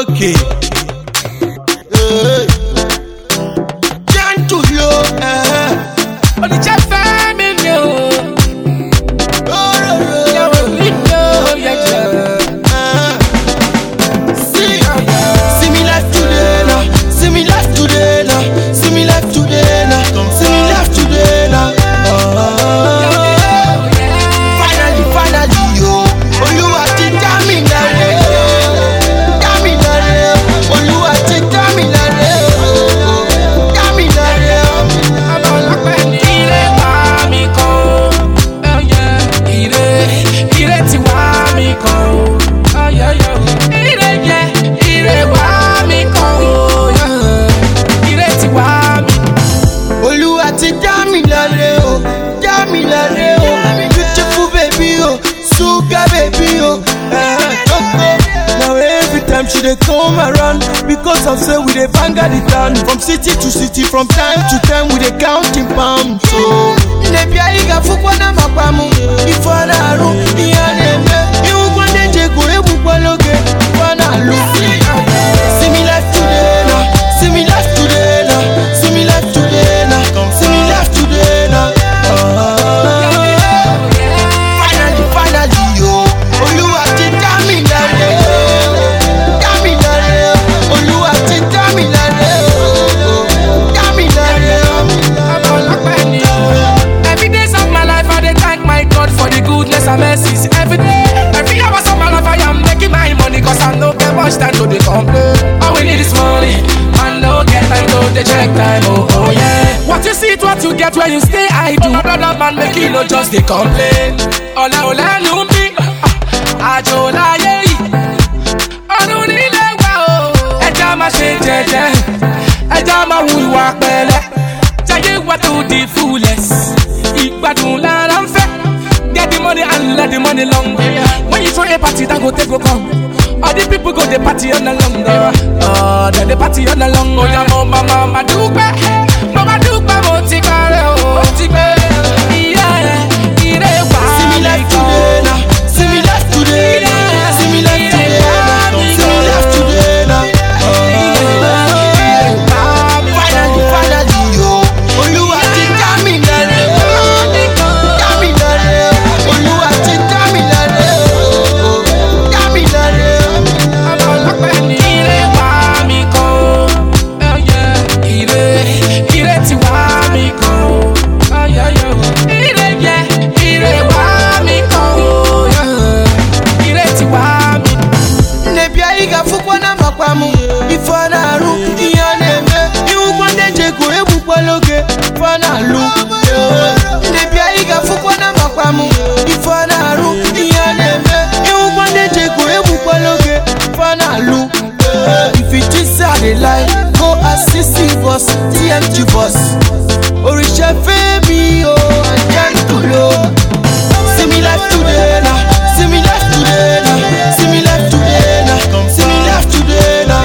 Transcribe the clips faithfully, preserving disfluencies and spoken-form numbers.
Okay. Hey. Gentle yo. Uh-huh. On the chat family, yo. Oh, oh, oh. Yeah, we know, yeah, yeah. Uh-huh. See, see me life today now. See me life today now. See me life today now. See me life today now. Uh-huh. Finally, finally, yo. Olúwa ti dá mi láre. Dá mi láre. Olúwa ti dá mi láre. Dá mi láre. I'm on like penny. Ire wa mi ko. Oh yeah. Ire, ire ti wa mi ko. Oh yeah yeah. Ire yeah. Ire wa mi ko. Yeah. Ire ti wa mi. Olúwa ti dá mi láre o. Dá mi láre o. Beautiful baby o. Sugar baby o. Now every time she dey come around, because of say we dey bang at the town. From city to city, from time to time we dey counting pounds. So nebi aiga fukwa na mapamu, ifana aru, iyaneme. Iwukwa ndeje go ebukwa loge, ifana lu. See me life today now, see me life today now, see me life today now, see me life today now. Finally, finally yo, Olúwa ti dá mi láre. Dá mi láre. Olúwa ti dá mi láre. Dá mi láre. I'm on like penny. Every days of my life I dey thank my God for the goodness and mercies. Every day, every hours of my life I am making my money, cause I no get much time to dey complain. All we need is money, and no get time to dey check time. Oh oh yeah. What you see is what you get when you stay idle. Brother man make you no just dey complain. Ola ola nu mi, ajo láyé yìí. Ọdún nílé wa o. Ẹja máa ṣe jẹ́jẹ́, ẹja máa hu ìwà pẹ̀lẹ́. Jayé wa to the fullest. Ìgbádùn lára ń fẹ́. Get the money and let the money long. When you throw a party, that go take go come. All the people go the party on the long. Oh, then the party on the long. Oh, yeah, mama, mama, dúpẹ́. Mama, dúpẹ́, mo ti kárẹ̀ o. Mo ti gbé. Yeah, ire wa See me life today now. See me life today now. See me life today now. See me life today now. Finally, finally yo. Olúwa ti dá mi láre. Dá mi láre. Olúwa ti dá mi láre. Dá mi láre. I'm on like penny. Ire wa mi ko. Oh yeah. Ire, ire ti wa mi ko. Oh yeah yeah. Ire yeah. Ire wa mi ko. Yeah. Ire ti wa mi. Nebi aiga fukwa na mapamu, ifana aru, iyaneme. Iwukwa ndeje go ebukwa loge, ifana lu. Nebi aiga fukwa na mapamu, ifana aru, iyaneme. Iwukwa ndeje go ebukwa loge, ifana lu. If you just say I dey lie, go assist boss, T M G boss. Orisha femi o, and gentle yo. See me life today now, see me life today now, see me life today now, see me life today now.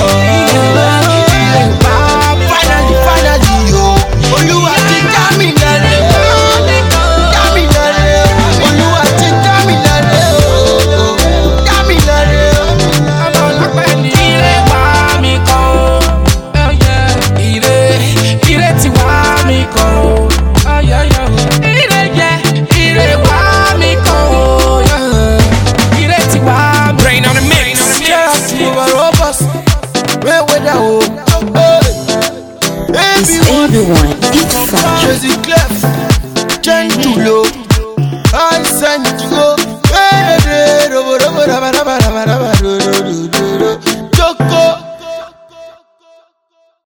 Finally, finally yo, Olúwa ti dá mi láre. Dá mi láre. Olúwa ti dá mi láre. Dá mi láre. I'm on like penny. Ire wa mi ko. Oh yeah. Ire, ire ti wa mi ko. Oh yeah yeah. Ire yeah. Ire wa mi ko. Yeah. Ire ti wa mi. Rain on the mix. Yeah, to our robbers. Where we da o? It's everyone, it's fun. Crazy Clef, Gentle, I send you go.